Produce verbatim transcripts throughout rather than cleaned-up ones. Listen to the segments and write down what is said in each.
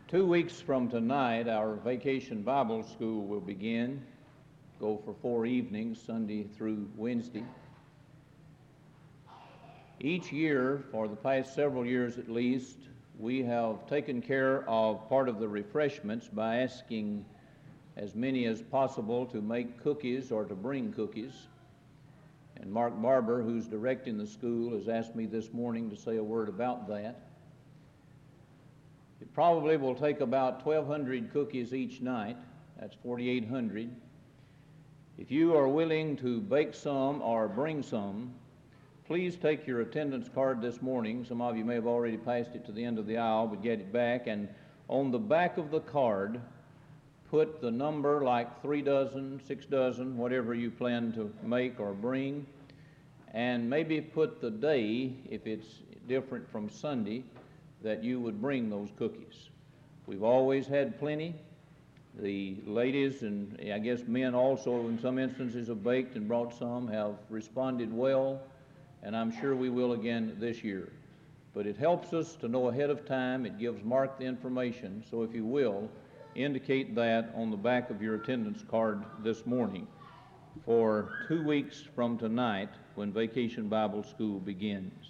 Two weeks from tonight, our Vacation Bible School will begin, go for four evenings, Sunday through Wednesday. Each year, for the past several years at least, we have taken care of part of the refreshments by asking as many as possible to make cookies or to bring cookies. And Mark Barber, who's directing the school, has asked me this morning to say a word about that. It probably will take about twelve hundred cookies each night. That's forty-eight hundred. If you are willing to bake some or bring some, please take your attendance card this morning. Some of you may have already passed it to the end of the aisle, but get it back. And on the back of the card, put the number like three dozen, six dozen, whatever you plan to make or bring. And maybe put the day, if it's different from Sunday, that you would bring those cookies. We've always had plenty. The ladies and I guess men also in some instances have baked and brought some, have responded well, and I'm sure we will again this year. But it helps us to know ahead of time. It gives Mark the information. So if you will, indicate that on the back of your attendance card this morning for two weeks from tonight when Vacation Bible School begins.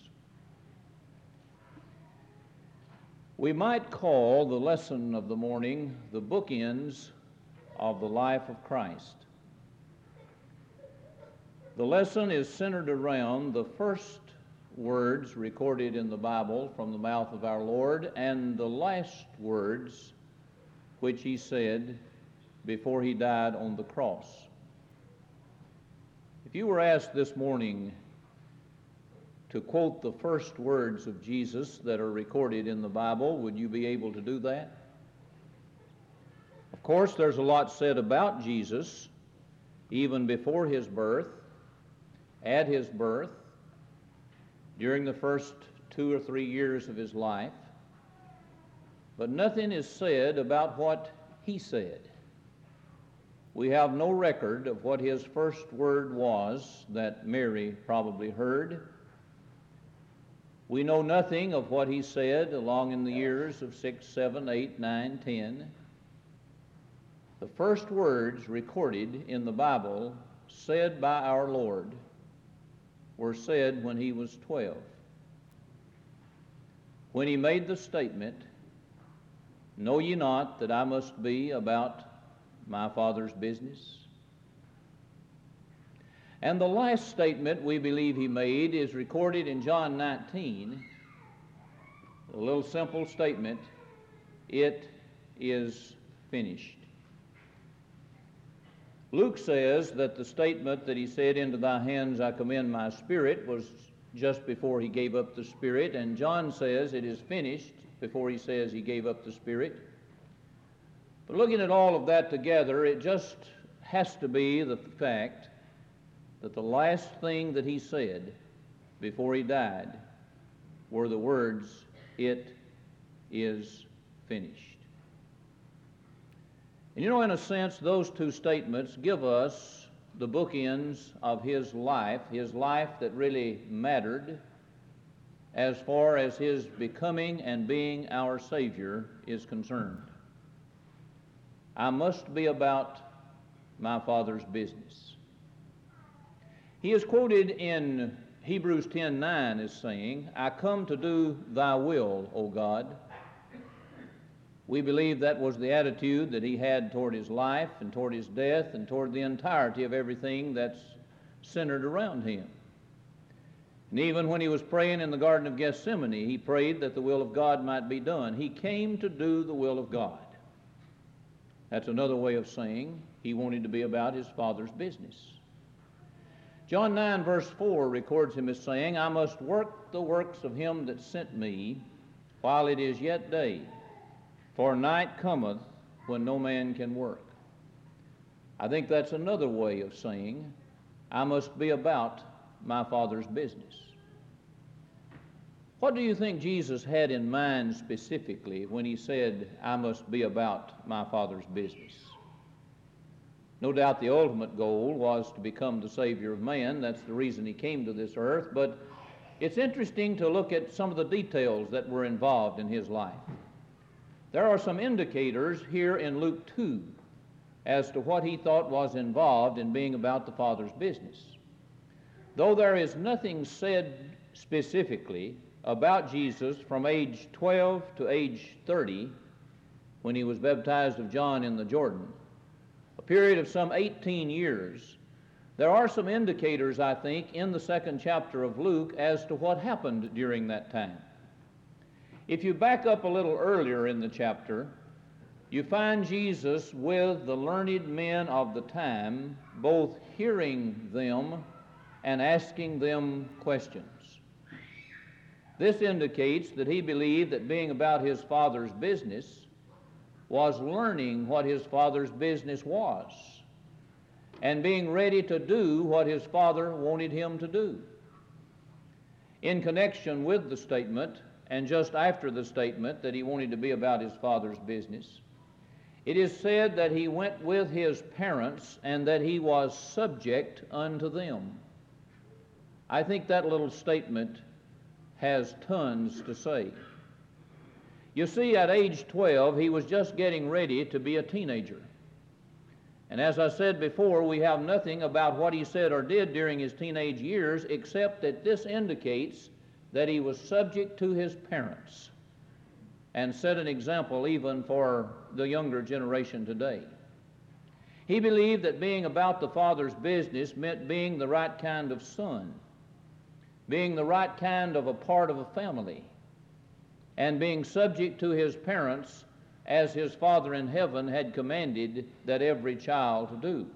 We might call the lesson of the morning the bookends of the life of Christ. The lesson is centered around the first words recorded in the Bible from the mouth of our Lord and the last words which he said before he died on the cross. If you were asked this morning to quote the first words of Jesus that are recorded in the Bible, would you be able to do that? Of course, there's a lot said about Jesus, even before his birth, at his birth, during the first two or three years of his life, but nothing is said about what he said. We have no record of what his first word was that Mary probably heard. We know nothing of what he said along in the years of six, seven, eight, nine, ten. The first words recorded in the Bible said by our Lord were said when he was twelve. When he made the statement, "Know ye not that I must be about my Father's business?" And the last statement we believe he made is recorded in John nineteen, a little simple statement, "It is finished." Luke says that the statement that he said, "Into thy hands I commend my spirit," was just before he gave up the spirit, and John says it is finished before he says he gave up the spirit. But looking at all of that together, it just has to be the fact that the last thing that he said before he died were the words, "It is finished." And you know, in a sense, those two statements give us the bookends of his life, his life that really mattered as far as his becoming and being our Savior is concerned. I must be about my Father's business. He is quoted in Hebrews ten nine as saying, "I come to do thy will, O God." We believe that was the attitude that he had toward his life and toward his death and toward the entirety of everything that's centered around him. And even when he was praying in the Garden of Gethsemane, he prayed that the will of God might be done. He came to do the will of God. That's another way of saying he wanted to be about his Father's business. John nine verse four records him as saying, "I must work the works of him that sent me while it is yet day, for night cometh when no man can work." I think that's another way of saying I must be about my Father's business. What do you think Jesus had in mind specifically when he said, "I must be about my Father's business"? No doubt the ultimate goal was to become the Savior of man. That's the reason he came to this earth. But it's interesting to look at some of the details that were involved in his life. There are some indicators here in Luke two as to what he thought was involved in being about the Father's business. Though there is nothing said specifically about Jesus from age twelve to age thirty, when he was baptized of John in the Jordan, a period of some eighteen years, there are some indicators, I think, in the second chapter of Luke as to what happened during that time. If you back up a little earlier in the chapter, you find Jesus with the learned men of the time, both hearing them and asking them questions. This indicates that he believed that being about his Father's business was learning what his Father's business was and being ready to do what his Father wanted him to do. In connection with the statement, and just after the statement that he wanted to be about his Father's business, it is said that he went with his parents and that he was subject unto them. I think that little statement has tons to say. You see, at age twelve, he was just getting ready to be a teenager. And as I said before, we have nothing about what he said or did during his teenage years, except that this indicates that he was subject to his parents and set an example even for the younger generation today. He believed that being about the Father's business meant being the right kind of son, being the right kind of a part of a family, and being subject to his parents as his Father in heaven had commanded that every child do.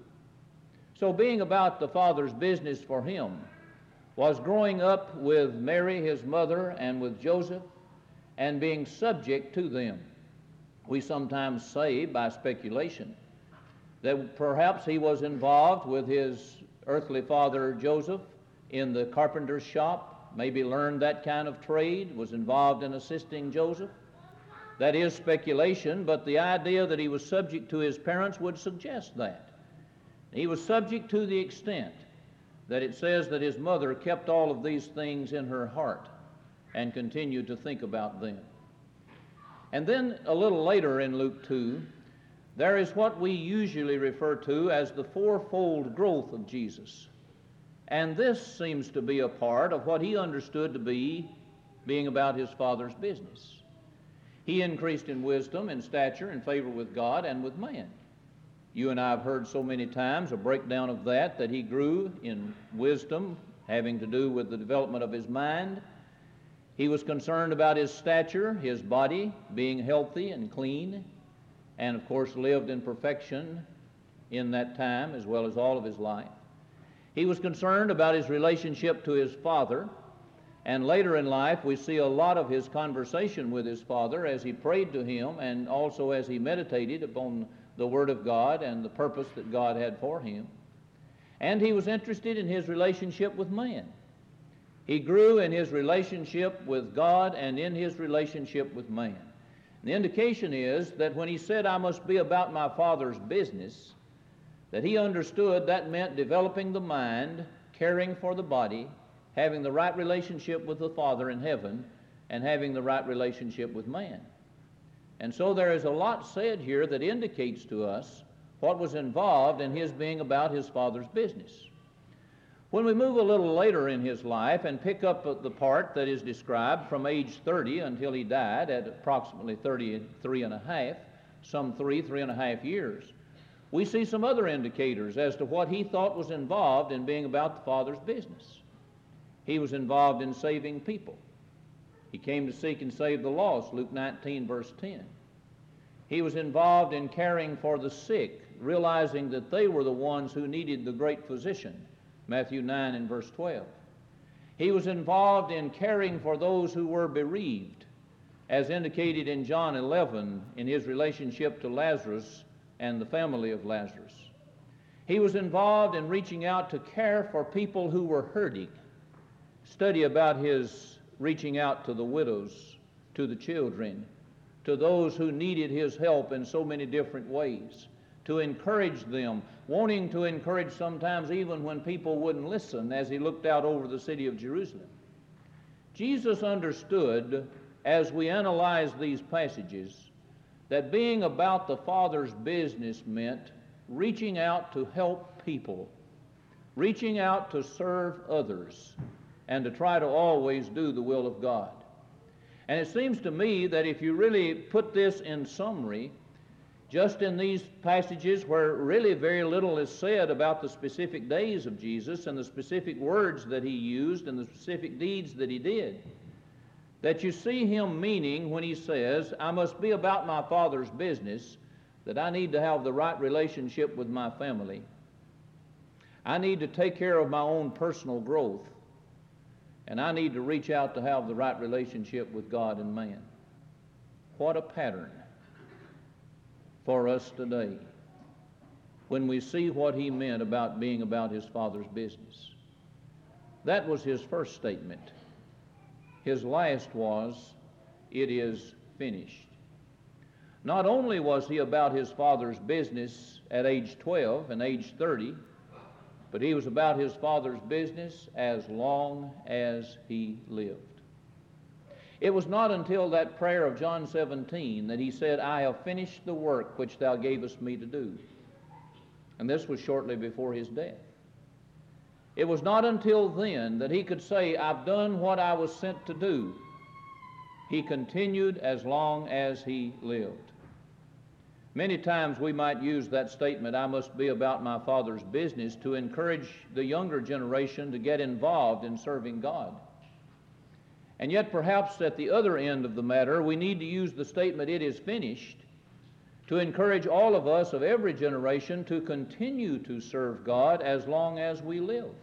So being about the Father's business for him was growing up with Mary, his mother, and with Joseph, and being subject to them. We sometimes say, by speculation, that perhaps he was involved with his earthly father Joseph in the carpenter's shop, maybe learned that kind of trade, was involved in assisting Joseph. That is speculation, but the idea that he was subject to his parents would suggest that. He was subject to the extent that it says that his mother kept all of these things in her heart and continued to think about them. And then a little later in Luke two, there is what we usually refer to as the fourfold growth of Jesus. And this seems to be a part of what he understood to be being about his Father's business. He increased in wisdom, in stature, in favor with God and with man. You and I have heard so many times a breakdown of that, that he grew in wisdom, having to do with the development of his mind. He was concerned about his stature, his body being healthy and clean, and of course lived in perfection in that time as well as all of his life. He was concerned about his relationship to his Father, and later in life we see a lot of his conversation with his Father as he prayed to him and also as he meditated upon the Word of God and the purpose that God had for him. And he was interested in his relationship with man. He grew in his relationship with God and in his relationship with man. The indication is that when he said, "I must be about my Father's business," that he understood that meant developing the mind, caring for the body, having the right relationship with the Father in heaven, and having the right relationship with man. And so there is a lot said here that indicates to us what was involved in his being about his Father's business. When we move a little later in his life and pick up the part that is described from age thirty until he died at approximately thirty-three and a half, some three, three and a half years, we see some other indicators as to what he thought was involved in being about the Father's business. He was involved in saving people. He came to seek and save the lost, Luke nineteen, verse ten. He was involved in caring for the sick, realizing that they were the ones who needed the great physician, Matthew nine and verse twelve. He was involved in caring for those who were bereaved, as indicated in John eleven in his relationship to Lazarus and the family of Lazarus. He was involved in reaching out to care for people who were hurting. Study about his reaching out to the widows, to the children, to those who needed his help in so many different ways, to encourage them, wanting to encourage sometimes even when people wouldn't listen, as he looked out over the city of Jerusalem. Jesus understood, as we analyze these passages, that being about the Father's business meant reaching out to help people, reaching out to serve others, and to try to always do the will of God. And it seems to me that if you really put this in summary, just in these passages where really very little is said about the specific days of Jesus and the specific words that he used and the specific deeds that he did, that you see him meaning when he says, I must be about my Father's business, that I need to have the right relationship with my family. I need to take care of my own personal growth, and I need to reach out to have the right relationship with God and man. What a pattern for us today when we see what he meant about being about his Father's business. That was his first statement. His last was, it is finished. Not only was he about his Father's business at age twelve and age thirty, but he was about his Father's business as long as he lived. It was not until that prayer of John seventeen that he said, I have finished the work which thou gavest me to do. And this was shortly before his death. It was not until then that he could say, I've done what I was sent to do. He continued as long as he lived. Many times we might use that statement, I must be about my Father's business, to encourage the younger generation to get involved in serving God. And yet perhaps at the other end of the matter, we need to use the statement, it is finished, to encourage all of us of every generation to continue to serve God as long as we live.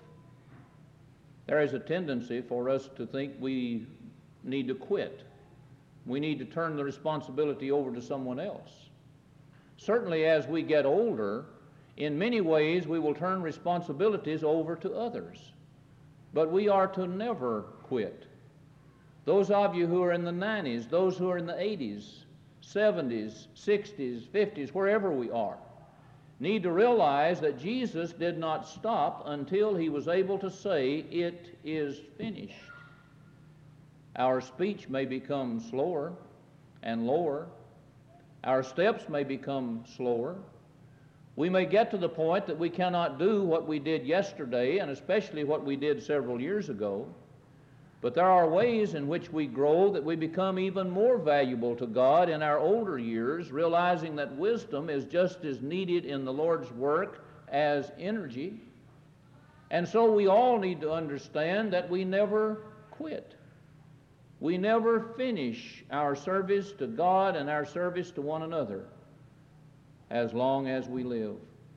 There is a tendency for us to think we need to quit. We need to turn the responsibility over to someone else. Certainly as we get older, in many ways we will turn responsibilities over to others. But we are to never quit. Those of you who are in the nineties, those who are in the eighties, seventies, sixties, fifties, wherever we are, need to realize that Jesus did not stop until he was able to say, it is finished. Our speech may become slower and lower. Our steps may become slower. We may get to the point that we cannot do what we did yesterday, and especially what we did several years ago. But there are ways in which we grow that we become even more valuable to God in our older years, realizing that wisdom is just as needed in the Lord's work as energy. And so we all need to understand that we never quit. We never finish our service to God and our service to one another as long as we live.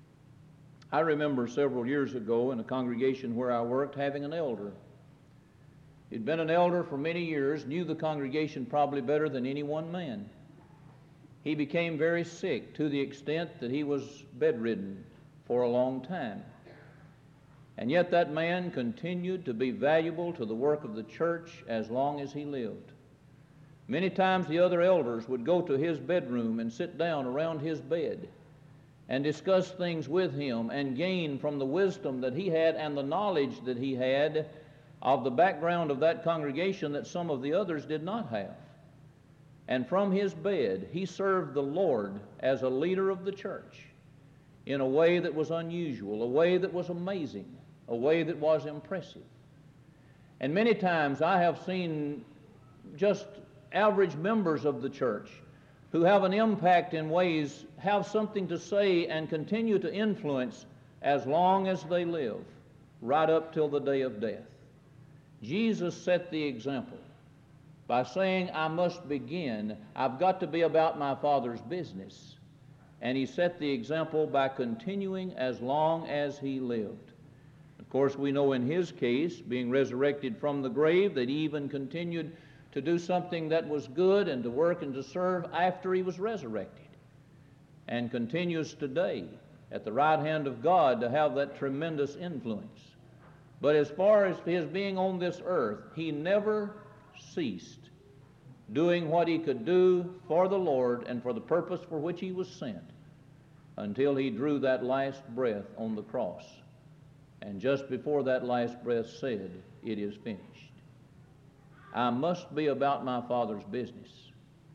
I remember several years ago in a congregation where I worked having an elder. He'd been an elder for many years, knew the congregation probably better than any one man. He became very sick to the extent that he was bedridden for a long time. And yet that man continued to be valuable to the work of the church as long as he lived. Many times the other elders would go to his bedroom and sit down around his bed and discuss things with him and gain from the wisdom that he had and the knowledge that he had of the background of that congregation that some of the others did not have. And from his bed, he served the Lord as a leader of the church in a way that was unusual, a way that was amazing, a way that was impressive. And many times I have seen just average members of the church who have an impact in ways, have something to say and continue to influence as long as they live, right up till the day of death. Jesus set the example by saying, I must begin. I've got to be about my Father's business. And he set the example by continuing as long as he lived. Of course, we know in his case, being resurrected from the grave, that he even continued to do something that was good and to work and to serve after he was resurrected. And continues today at the right hand of God to have that tremendous influence. But as far as his being on this earth, he never ceased doing what he could do for the Lord and for the purpose for which he was sent until he drew that last breath on the cross. And just before that last breath said, it is finished. I must be about my Father's business.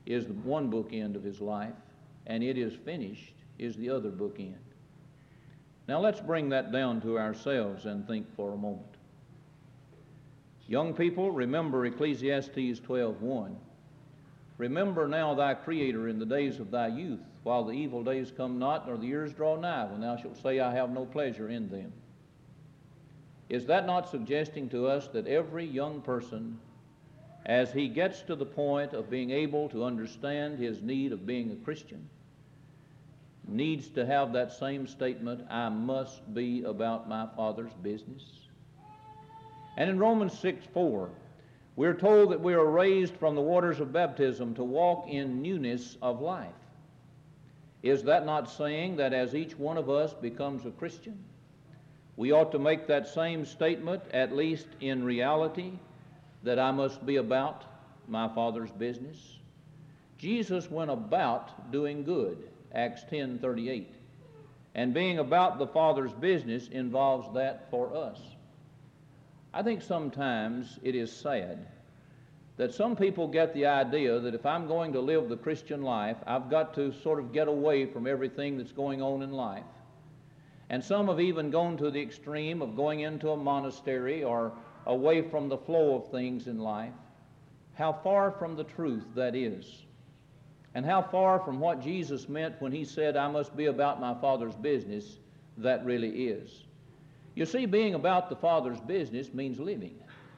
is the one bookend of his life, and it is finished is the other bookend. Now let's bring that down to ourselves and think for a moment. Young people, remember Ecclesiastes twelve one. Remember now thy Creator in the days of thy youth, while the evil days come not, nor the years draw nigh, when thou shalt say, I have no pleasure in them. Is that not suggesting to us that every young person, as he gets to the point of being able to understand his need of being a Christian, needs to have that same statement, I must be about my Father's business? And in Romans six four, we're told that we are raised from the waters of baptism to walk in newness of life. Is that not saying that as each one of us becomes a Christian, we ought to make that same statement, at least in reality, that I must be about my Father's business? Jesus went about doing good, Acts ten thirty-eight. And being about the Father's business involves that for us. I think sometimes it is sad that some people get the idea that if I'm going to live the Christian life, I've got to sort of get away from everything that's going on in life. And some have even gone to the extreme of going into a monastery or away from the flow of things in life. How far from the truth that is. And how far from what Jesus meant when he said, I must be about my Father's business, that really is. You see, being about the Father's business means living.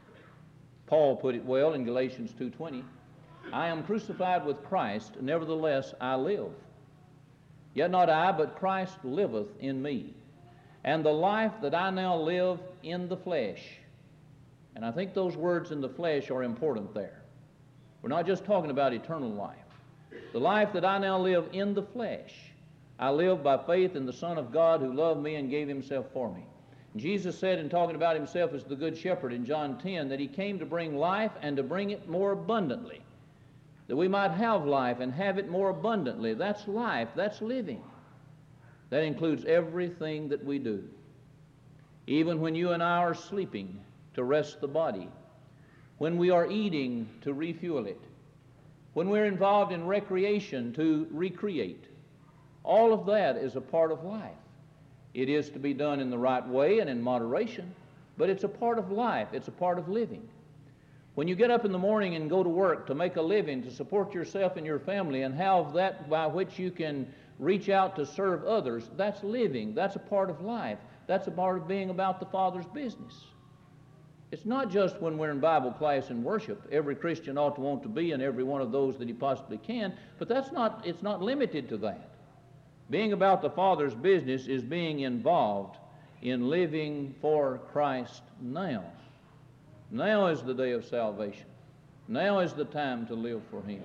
Paul put it well in Galatians two twenty. I am crucified with Christ, nevertheless I live. Yet not I, but Christ liveth in me. And the life that I now live in the flesh. And I think those words in the flesh are important there. We're not just talking about eternal life. The life that I now live in the flesh, I live by faith in the Son of God who loved me and gave himself for me. Jesus said in talking about himself as the Good Shepherd in John ten that he came to bring life and to bring it more abundantly, that we might have life and have it more abundantly. That's life. That's living. That includes everything that we do. Even when you and I are sleeping to rest the body, when we are eating to refuel it, when we're involved in recreation to recreate, all of that is a part of life. It is to be done in the right way and in moderation, but it's a part of life. It's a part of living. When you get up in the morning and go to work to make a living, to support yourself and your family, and have that by which you can reach out to serve others, that's living. That's a part of life. That's a part of being about the Father's business. It's not just when we're in Bible class and worship. Every Christian ought to want to be in every one of those that he possibly can, but that's not, it's not limited to that. Being about the Father's business is being involved in living for Christ now. Now is the day of salvation. Now is the time to live for him.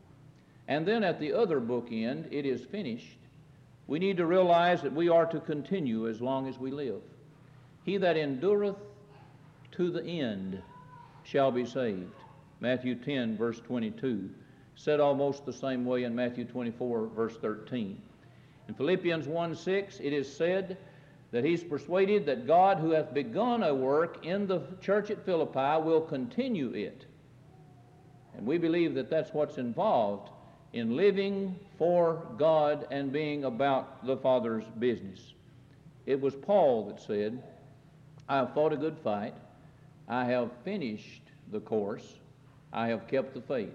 And then at the other bookend, it is finished. We need to realize that we are to continue as long as we live. He that endureth to the end shall be saved. Matthew ten, verse twenty-two, said almost the same way in Matthew twenty-four, verse thirteen. In Philippians one six, it is said that he's persuaded that God, who hath begun a work in the church at Philippi, will continue it. And we believe that that's what's involved in living for God and being about the Father's business. It was Paul that said, I have fought a good fight, I have finished the course, I have kept the faith.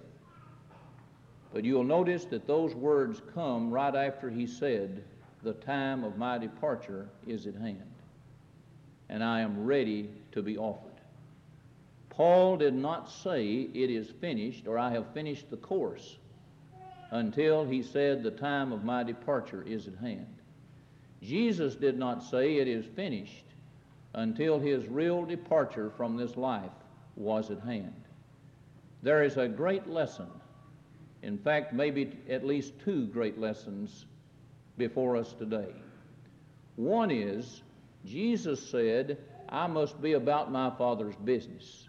But you'll notice that those words come right after he said, the time of my departure is at hand, and I am ready to be offered. Paul did not say it is finished or I have finished the course until he said the time of my departure is at hand. Jesus did not say it is finished until his real departure from this life was at hand. There is a great lesson. In fact, maybe at least two great lessons before us today. One is, Jesus said, I must be about my Father's business.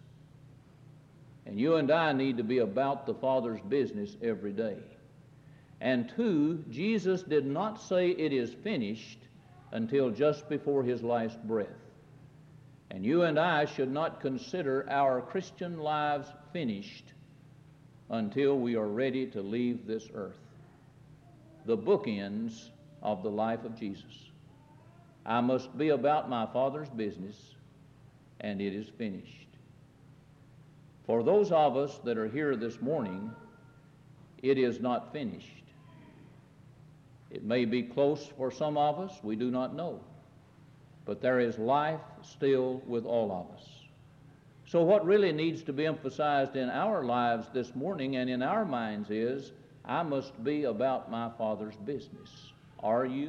And you and I need to be about the Father's business every day. And two, Jesus did not say it is finished until just before his last breath. And you and I should not consider our Christian lives finished until we are ready to leave this earth. The bookends of the life of Jesus. I must be about my Father's business, and it is finished. For those of us that are here this morning, it is not finished. It may be close for some of us, we do not know. But there is life still with all of us. So what really needs to be emphasized in our lives this morning and in our minds is, I must be about my Father's business. Are you?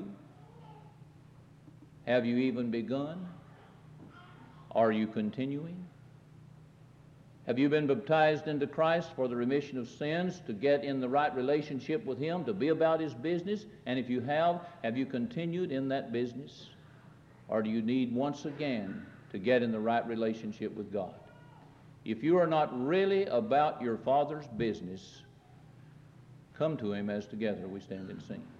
Have you even begun? Are you continuing? Have you been baptized into Christ for the remission of sins, to get in the right relationship with Him, to be about His business? And if you have, have you continued in that business? Or do you need once again to get in the right relationship with God? If you are not really about your Father's business, come to Him as together we stand and sing.